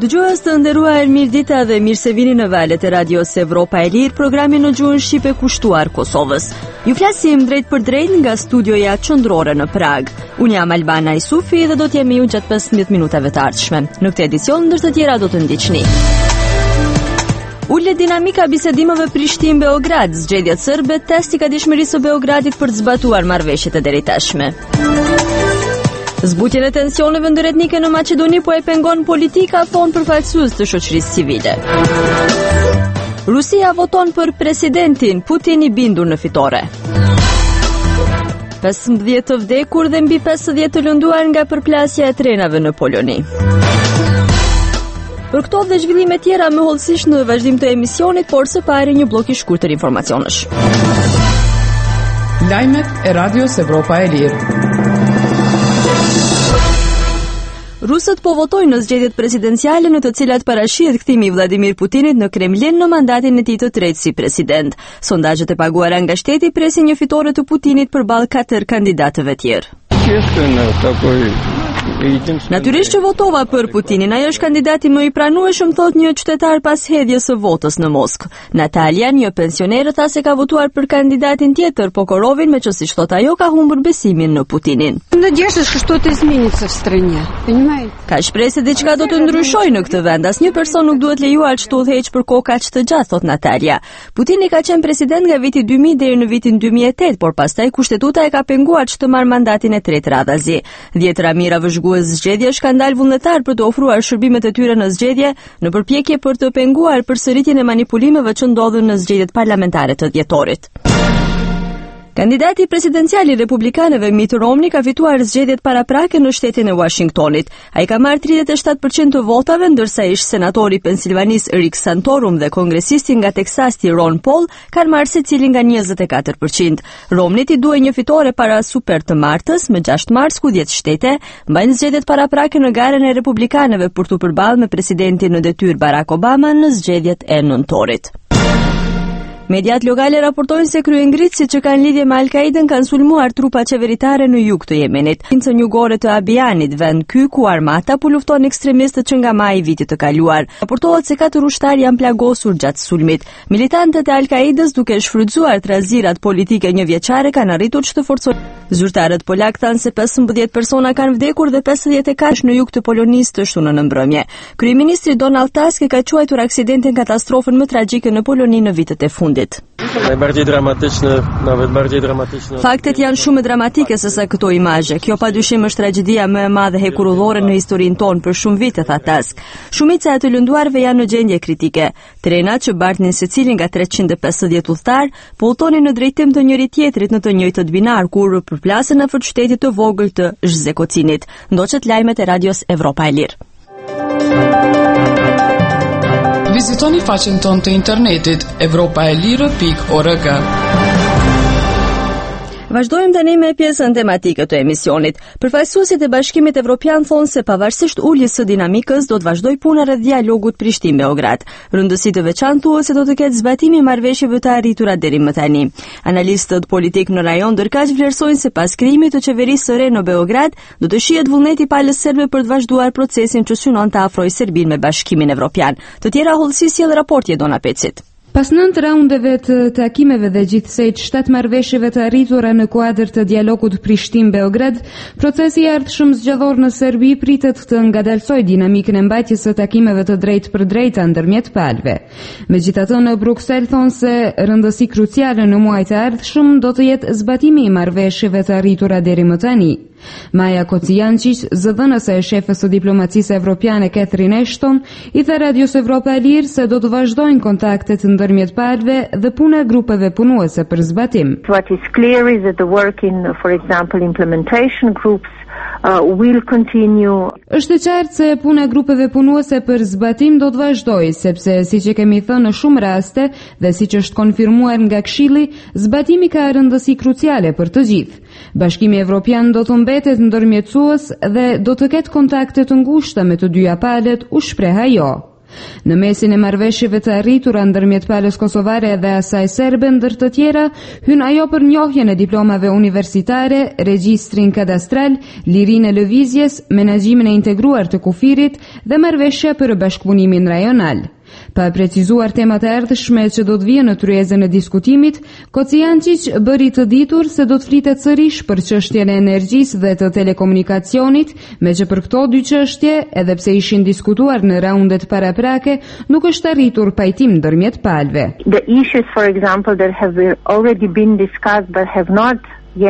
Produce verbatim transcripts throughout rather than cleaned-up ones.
Dëgjues të nderuar, mirëdita dhe mirë se vini në valët e radios Evropa e Lirë, programin në gjuhën shqipe kushtuar Kosovës. Ju flasim drejt për drejt nga studioja qendrore në Prag. Unë jam Albana Isufi dhe do të jemi ju gjatë pesëmbëdhjetë minutave të ardhshme. Në këtë edicion, ndër të tjera do të ndiqni. Ulet dinamika bisedimeve Prishtinë-Beograd, zgjedhjet serbe, testi ka dishmërisë së Beogradit për të zbatuar marrëveshjet e deritashme. Zbutjen e tensioneve ndëretnike në Maqedoni po e pengon politika, thon përfaqësues të shoqërisë civile. Rusia voton për presidentin, Putin i bindur në fitore. pesëmbëdhjetë të vdekur dhe mbi pesëdhjetë të lënduar nga përplasja e trenave në Poloni. Për këto dhe zhvillime tjera më hollësisht në vazhdim të emisionit, por së pari një blok i shkurtër informacionesh. Lajmet e Radios Evropa e Lirë. Rusët po votojnë në zgjedhjet presidenciale në të cilat parashihet kthimi i Vladimir Putinit në Kremlin në mandatin e tij të tretë si president. Sondazhet e paguara nga shteti presin një fitore të Putinit përballë katër kandidatëve tjerë. Natyrisht që votova për Putinin, ai është kandidati më i pranueshëm, thot një qytetar pas hedhjes së votës në Moskë. Natalia, një pensionerë, tha se ka votuar për kandidatin tjetër, Pokorovin, me që siç thot ajo ka humbur besimin në Putinin. Ka shpresë se diçka do të ndryshojë në këtë vend. Asnjë person nuk duhet lejuar që të udhëheq për kohë kaq të gjatë, thot Natalia. Putini ka qenë president nga viti dy mijë deri në vitin dy mijë e tetë, por pastaj kushtetuta e ka penguar që të marrë mandatin e tretë radhazi. Dhjetra mira vëzhgues zgjedhje, skandal vullnetar për të ofruar shërbimet e tyre në zgjedhje, në përpjekje për të penguar përsëritjen e manipulimeve që ndodhin në zgjedhjet parlamentare të dhjetorit. Kandidati presidencial i republikanëve Mitt Romney ka fituar zgjedhjet paraprake në shtetin e Washingtonit. Ai ka marrë tridhjetë e shtatë përqind të votave, ndërsa ish senatori i Pensilvanisë Rick Santorum dhe kongresisti nga Teksasi Ron Paul kanë marrë secili nga njëzet e katër përqind. Romney i duhej një fitore para super të martës, më gjashtë mars, ku dhjetë shtete mbajnë zgjedhjet paraprake në garën e republikanëve për të përballë me presidentin në detyrë Barack Obama në zgjedhjet e nëntorit. Mediat lokale raportojnë se kryengritësit që kanë lidhje me Al-Qaiden kanë sulmuar trupa qeveritare në jug të Jemenit. Provincën jugore të Abianit, vend ky ku armata po lufton ekstremistët që nga maji i vitit të kaluar. Raportohet se katër ushtarë janë plagosur gjatë sulmit. Militantët e Al-Qaidës, duke shfrytzuar trazirat politike njëvjeçare, kanë arritur që të forcojnë. Zyrtarët polak thanë se pesëmbëdhjetë persona kanë vdekur dhe pesëdhjetë e katër në jug të Polonisë të shtunën në mbrëmje. Kryeministri Donald Tusk ka quajtur aksidentin katastrofën më tragjike në Poloni në vitet e fundit. Faktet janë shumë dramatike se sa këto imazhe. Kjo padyshim është tragjedia më e madhe hekurullore në historinë tonë për shumë vite, tha Tusk. Shumica e të lënduarve janë në gjendje kritike. Trenat që bartnin secili nga treqind e pesëdhjetë udhëtar po udhtonin në drejtim të njëri tjetrit në të njëjtët binar kur përplasen nëpër qytetit të vogël të Zhzekocinit. Ndoqet lajmet e Radios Evropa e Lirë. Vizitoni faqen tonë të internetit evropa e lirë pikë org. Vazhdojmë tani me pjesën tematike të emisionit. Përfaqësuesit e Bashkimit Evropian thonë se pavarësisht uljes së dinamikës do të vazhdoj puna rreth dialogut Prishtinë-Beograd. Rëndësi të veçantë thuhet se do të ketë zbatimi i marrëveshjeve të arritura deri më tani. Analistët politik në rajon ndërkaq vlerësojnë se pas krijimit të qeverisë së re në Beograd do të shihet vullneti i palës serbe për të vazhduar procesin që synon të afrojë Serbinë me Bashkimin Evropian. Të tjera hollësi sjell raporti Dona Pecit. Pas nëntë raundeve të takimeve dhe gjithsejt shtatë marrëveshjeve të arritura në kuadër të dialogut Prishtinë-Beograd, procesi i ardhshëm zgjedhor në Serbi pritet të ngadalsojë dinamikën e mbajtjes së takimeve të drejtë për drejta ndërmjet palëve. Megjithatë, në Bruksel thonë se rëndësi kruciale në muajt e ardhshëm do të jetë zbatimi i marrëveshjeve të arritura deri më tani. Maja Kocijančić, zëdhënëse e shefës së diplomacisë evropiane Catherine Ashton, i tha Radios Evropa e Lirë se do të vazhdojnë kontaktet ndërmjet palëve dhe puna e grupeve punuese për zbatim. What is clear is that the work in, for example, implementation groups Uh, will continue. Është e qartë se puna e grupeve punuese për zbatim do të vazhdojë, sepse siç e kemi thënë në shumë raste dhe siç është konfirmuar nga Këshilli, zbatimi ka rëndësi kruciale për të gjithë. Bashkimi Evropian do të mbetet ndërmjetësues dhe do të ketë kontakte të ngushta me të dyja palët, u shpreh ajo. Në mesin e marrëveshjeve të arritura ndërmjet palës kosovare dhe asaj serbe, ndër të tjera, hyn ajo për njohjen e diplomave universitare, regjistrin kadastral, lirinë e lëvizjes, menaxhimin e integruar të kufirit dhe marrëveshja për bashkëpunimin rajonal. Pa precizuar temat e ardhshme që do të vijnë në tryezën e diskutimit, Kocijancic bëri të ditur se do të flitet sërish për çështjen e energjisë dhe të telekomunikacionit, me që për këto dy çështje, edhe pse ishin diskutuar në raundet paraprake, nuk është arritur pajtim ndërmjet palëve. The issues, for example, that have already been discussed but have not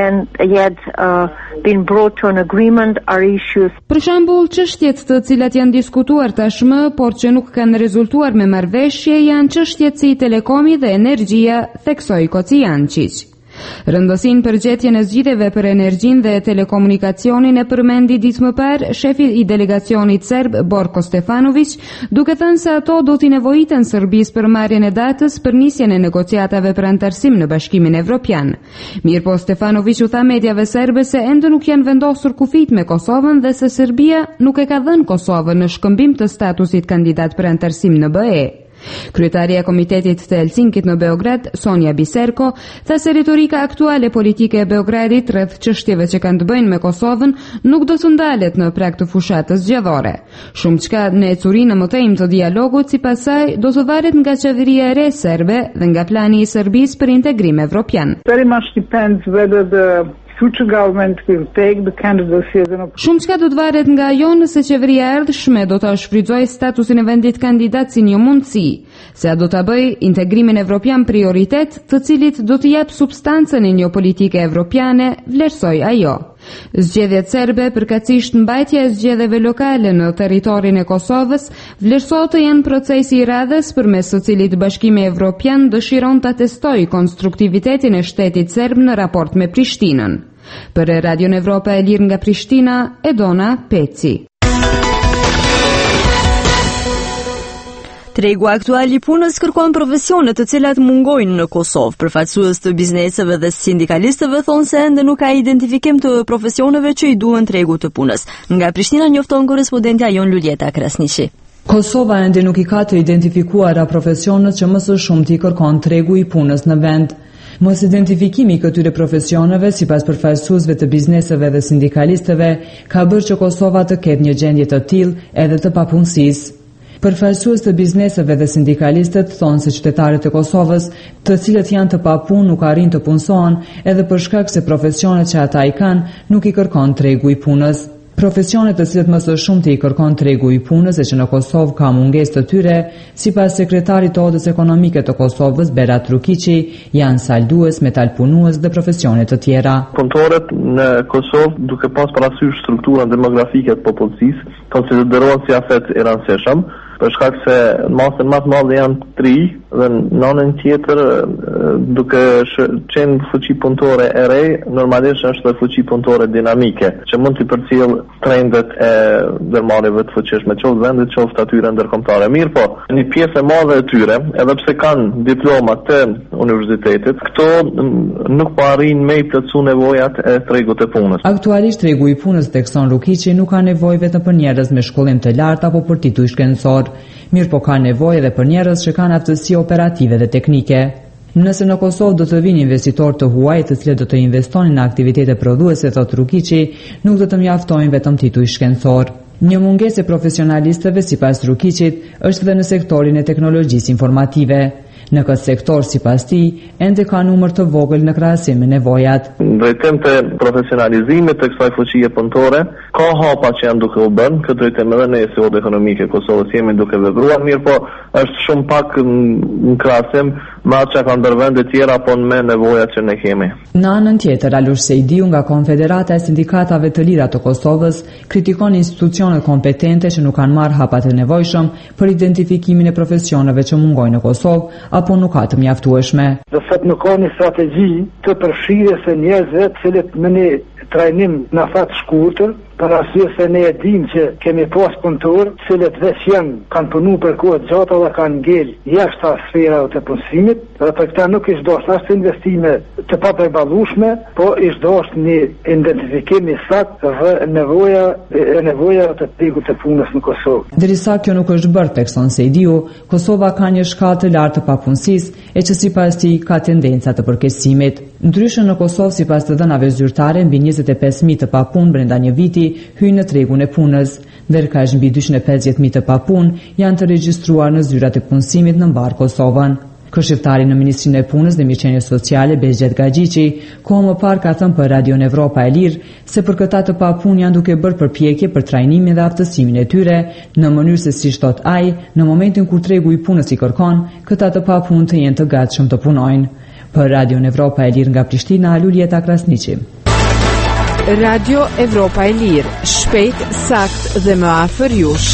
yet uh, been brought to an agreement are issues. Për shembull, çështjet të cilat janë diskutuar tashmë, por që nuk kanë rezultuar me marrëveshje, janë çështjet si telekomi dhe energjia, theksoi Kocijancic. Rëndësinë për gjetjen e zgjidhjeve për energjinë dhe telekomunikacionin e përmendi ditë më parë shefi i delegacionit serb Borko Stefanović, duke thënë se ato do t'i nevojiten Serbisë për marrjen e datës për nisjen e negociatave për antarësim në Bashkimin Evropian. Mirpo Stefanović u tha mediave serbe se ende nuk janë vendosur kufijt me Kosovën dhe se Serbia nuk e ka dhënë Kosovën në shkëmbim të statusit kandidat për antarësim në B E. Kryetaria e Komitetit të Helsinkit në Beograd, Sonja Biserko, tha se retorika aktuale politike e Beogradit rreth çështjeve që kanë të bëjnë me Kosovën nuk do të ndalet në prag të fushatës zgjedhore. Shumë çka në ecurinë më të imë të dialogut sipas saj do të varet nga qeveria e re serbe dhe nga plani i Serbisë për integrim evropian. Very much depends whether the future government will take the candidacy as an option. Shumë çka do të varet nga ajo nëse qeveria e ardhshme do ta shfrytëzojë statusin e vendit kandidat si një mundësi, se a do ta bëjë integrimin evropian prioritet, të cilit do të jap substancën e një politike evropiane, vlerësoi ajo. Zgjedhjet serbe, përkatësisht mbajtja e zgjedhjeve lokale në territorin e Kosovës, vlerësohet të janë procesi i radhës përmes së cilit Bashkimi Evropian dëshiron ta testojë konstruktivitetin e shtetit serb në raport me Prishtinën. Për Radio Evropa e lirë nga Prishtina, Edona Peci. Tregu aktual i punës kërkon profesione të cilat mungojnë në Kosovë. Përfaqësues të bizneseve dhe sindikalistëve thonë se ende nuk ka identifikim të profesioneve që i duhen tregu të punës. Nga Prishtina njofton korrespondentja jon Luljeta Krasniqi. Kosova ende nuk i ka të identifikuara profesionet që më së shumti kërkon tregu i punës në vend. Mos identifikimi i këtyre profesioneve, sipas përfaqësuesve të bizneseve dhe sindikalistëve, ka bërë që Kosova të ketë një gjendje të tillë edhe të papunësisë. Përfaqësues të bizneseve dhe sindikalistët thonë se qytetarët e Kosovës, të cilët janë të papunë, nuk arrin të punësohen edhe për shkak se profesionet që ata i kanë nuk i kërkon tregu i punës. Profesionet të cilët më së shumti i kërkon tregu i punës e që në Kosovë ka mungesë të tyre, sipas sekretarit të Odës Ekonomike të Kosovës, Berat Rukiqi, janë saldues, metalpunues dhe profesione të tjera. Punëtorët në Kosovë, duke pas parasysh strukturën demografike të popullsisë, konsiderohen si afet i rëndësishëm, për shkak se masën më të madhe janë tri dhe në anën tjetër, duke qenë fuqi punëtore e re, normalisht është fuqi punëtore dinamike, që mund të përcjell trendet e ndërmarrjeve të fuqishme, qoftë vendet, qoftë atyre ndërkombëtare. Mirë po, një pjesë e madhe e tyre, edhe pse kanë diploma të universitetit, këto nuk po arrin me i plotësu nevojat e tregut të punës. Aktualisht tregu i punës tekson Rukiqi nuk ka nevojë vetëm për njerëz me shkollim të lartë apo për titull shkencor, mirë po ka nevojë edhe për njerëz që kanë aftësi operative dhe teknike. Nëse në Kosovë do të vinë investitorë të huaj të cilët do të investonin në aktivitete prodhuese, thot Rukiqi, nuk do të mjaftojnë vetëm titull shkencor. Një mungesë e profesionalistëve sipas Rukiqit është edhe në sektorin e teknologjisë informative. Në këtë sektor, sipas tij, ende ka numër të vogël në krahasim me nevojat. Drejtim të profesionalizimit të kësaj fuqie punëtore, ka hapa që janë duke u bën, këtë drejtim edhe ne si Odë Ekonomike e Kosovës jemi duke vepruar, mirë po është shumë pak në krahasim me atë që kanë ndër vende tjera, apo me nevojat që ne kemi. Në anën tjetër, Alush Sejdiu nga Konfederata e Sindikatave të Lira të Kosovës kritikon institucionet kompetente që nuk kanë marrë hapat e nevojshëm për identifikimin e profesioneve që mungojnë në Kosovë apo nuk ka të mjaftueshme. Dhe sot nuk ka një strategji të përfshirjes së njerëzve të cilët me një trajnim në fat shkurtër për arsye se ne e dim që kemi pas punëtor, cilët veç janë, kanë punu për kohë gjata dhe kanë ngel jashtë sferave të punësimit, dhe për këta nuk ishtë dashtë ashtë investime të papërballueshme, po ishtë dashtë një identifikim i saktë dhe nevoja e nevoja të tregu të punës në Kosovë. Derisa kjo nuk është bërë, thekson Sejdiu, Kosova ka një shkallë të lartë të papunësisë e që sipas tij ka tendenca të përkeqësimit. Ndryshe në Kosovë, sipas të dhënave zyrtare, mbi njëzet e pesë mijë të papunë brenda një viti hyjnë në tregun e punës, ndërkaq mbi dyqind e pesëdhjetë mijë të papunë janë të regjistruar në zyrat e punësimit në mbar Kosovën. Këshilltari në Ministrinë e Punës dhe Mirëqenies Sociale Bezgjet Gaxhiçi kohë më parë ka thënë për Radion Evropa e Lirë se për këta të papunë janë duke bërë përpjekje për trajnimin dhe aftësimin e tyre, në mënyrë se siç thot ai, në momentin kur tregu i punës i kërkon, këta të papunë të jenë të gatshëm të punojnë. Për Radion Evropa e Lirë nga Prishtina, Lulieta Krasniqi. Radio Evropa e Lirë, shpejt, sakt dhe më afër jush.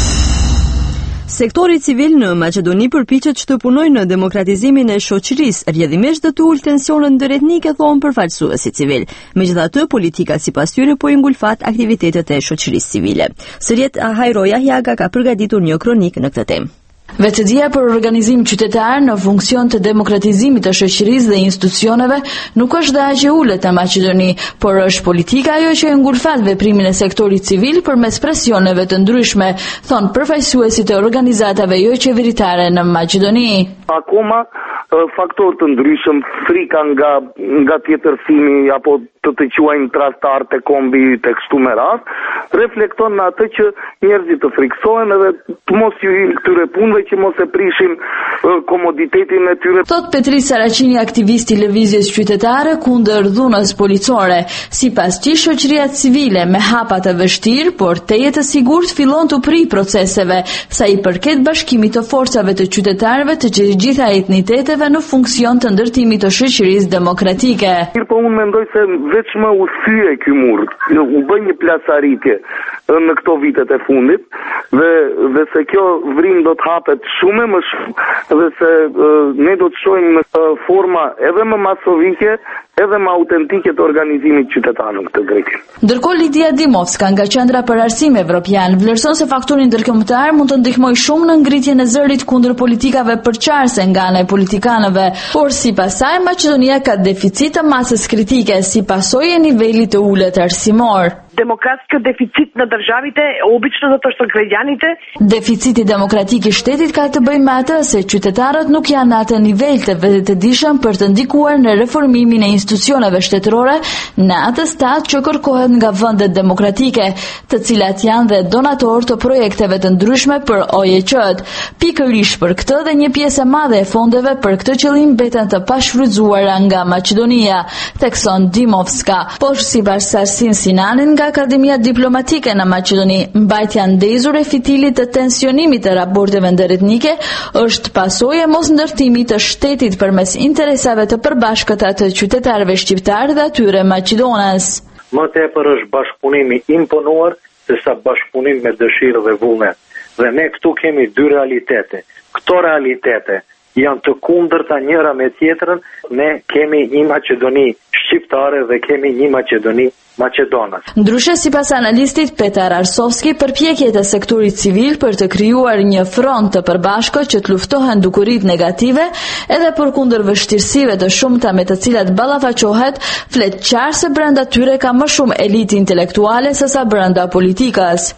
Sektori civil në Maqedoni përpiqet që të punojë në demokratizimin e shoqërisë, rrjedhimisht të ulë tensionet ndëretnike, thonë përfaqësuesi civil. Megjithatë, politika sipas tyre po i ngulfat aktivitetet e shoqërisë civile. Sërjet Hajro Yahyaga ka përgatitur një kronik në këtë temë. Vetëdia për organizim qytetar në funksion të demokratizimit të shoqërisë dhe institucioneve nuk është dhe aq e ulët në Maqedoni, por është politika ajo që e ngulfat veprimin e sektorit civil përmes presioneve të ndryshme, thonë përfaqësuesit të organizatave jo qeveritare në Maqedoni. Akoma faktor të ndryshëm, frika nga nga tjetërsimi apo të të quajmë trastar të kombi të kështu me rast, reflekton në atë që njerëzit të friksohen edhe të mos ju hil këtyre punëve që mos e prishim komoditetin e tyre. Thot Petri Saraqini, aktivisti i lëvizjes qytetare kundër dhunës policore. Sipas tij, shoqëria civile me hapa të vështirë, por teje të sigurt fillon të prij proceseve, sa i përket bashkimit të forcave të qytetarëve të gjitha etniteteve në funksion të ndërtimit të shoqërisë demokratike. Po unë mendoj se veç më u thye ky mur, u bë një plasaritje në këto vitet e fundit dhe dhe se kjo vrim do të hapet shumë më shumë dhe se uh, ne do të shohim në uh, forma edhe më masovike edhe më autentike të organizimit qytetar në këtë drejtim. Ndërkohë Lidia Dimovska nga Qendra për Arsim Evropian vlerëson se faktori ndërkombëtar mund të ndihmojë shumë në ngritjen e zërit kundër politikave përqarse nga ana e politikanëve, por sipas saj Maqedonia ka deficit të masës kritike si pasojë e nivelit të ulët arsimor. Demokratski deficit në državite, obično zato što građanite. Deficiti demokratik i shtetit ka të bëjë me atë se qytetarët nuk janë në atë nivel të vetëdijshëm për të ndikuar në reformimin e institucioneve shtetërore në atë stat që kërkohet nga vendet demokratike, të cilat janë dhe donator të projekteve të ndryshme për O E C-t. Pikërisht për këtë dhe një pjesë e madhe e fondeve për këtë qëllim mbeten të pashfrytzuara nga Maqedonia, thekson Dimovska. Por sipas Sarsin Sinanin nga Akademia Diplomatike në Maqedoni, mbajtja ndezur e fitilit të tensionimit të raporteve ndërretnike është pasojë e mos ndërtimit të shtetit përmes interesave të përbashkëta të qytetarëve shqiptar dhe atyre maqedonas. Më tepër është bashkëpunimi imponuar se sa bashkëpunim me dëshirë dhe vullnet. Dhe ne këtu kemi dy realitete. Këto realitete janë të kundërta njëra me tjetrën. Ne kemi një Maqedoni shqiptare dhe kemi një Maqedoni Maqedonas. Ndryshe, sipas analistit Petar Arsovski, përpjekjet e sektorit civil për të krijuar një front të përbashkët që të luftohen dukuritë negative edhe përkundër vështirësive të shumta me të cilat ballafaqohet, flet qartë se brenda tyre ka më shumë elitë intelektuale sesa brenda politikës.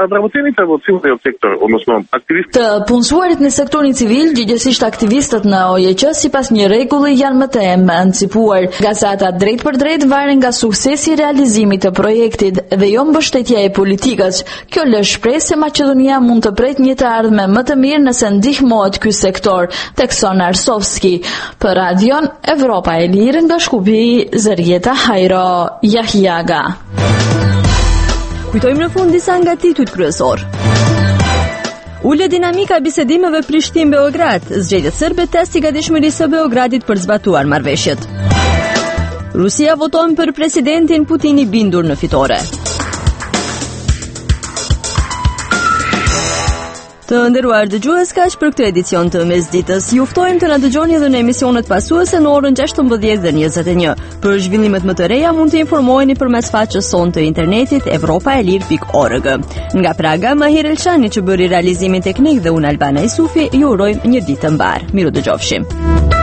Të punësuarit në sektorin civil, gjithsesi aktivistët në O E C, sipas një rregulli janë më të emancipuar. Gazeta drejt për drejt varen nga suksesi i realizimit të projektit dhe jo mbështetja e politikës. Kjo lë shpresë se Maqedonia mund të pret një të ardhme më të mirë nëse ndihmohet ky sektor, thekson Arsovski. Për Radion Evropa e Lirë nga Shkupi, Zërieta Hajro Yahyaga. Kujtojmë në fund disa nga titujt kryesor. Ule dinamika e bisedimeve Prishtinë-Beograd, zgjedhjet serbe test i gatishmërisë së Beogradit për zbatuar marrëveshjet. Rusia voton për presidentin Putin i bindur në fitore. Të nderuar dëgjues, kaq për këtë edicion të Mesditës. Ju ftojmë të na dëgjoni edhe në emisionet pasuese në orën gjashtëmbëdhjetë dhe njëzet e një. Për zhvillimet më të reja mund të informoheni përmes faqes sonë të internetit evropaelir pikë org. Nga Praga, Mahir Elshani që bëri realizimin teknik dhe unë Albana Isufi, ju urojmë një ditë të mbar. Miru dëgjofshim.